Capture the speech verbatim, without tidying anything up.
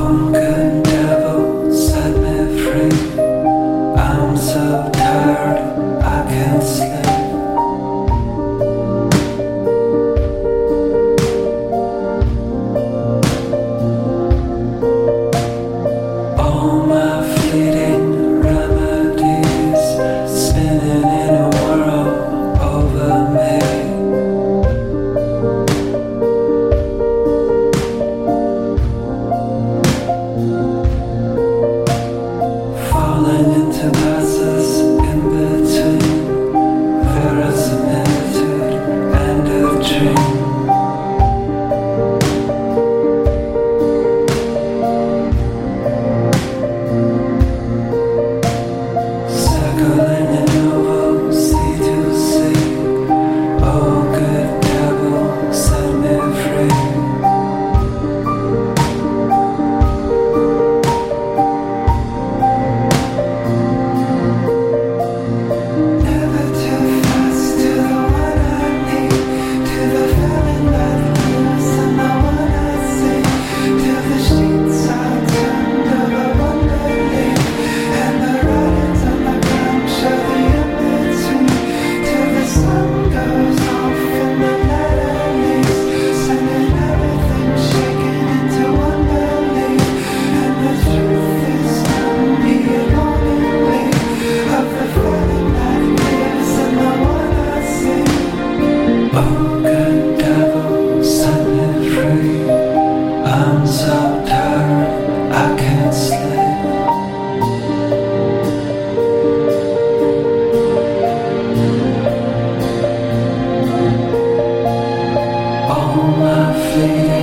good devil, set me free. I'm so tired, I can't sleep. All my fleeting remedies spinning in a whirl over me. Falling into glasses in between verisimilitude and a dream. Circling in oval C to C. Oh, good devil, set me free. Never too fast to the one I need, to the feeling that lives and the one I see, to the sheets I turned over wonderly, and the writings on the ground show the in-between, till the sun goes off and the letter leaves, sending everything shaking into unbelief, and the truth is only longingly of the feeling that lives and the one I see. Oh, good devil, set me free. I'm so tired, I can't sleep. All my fleeting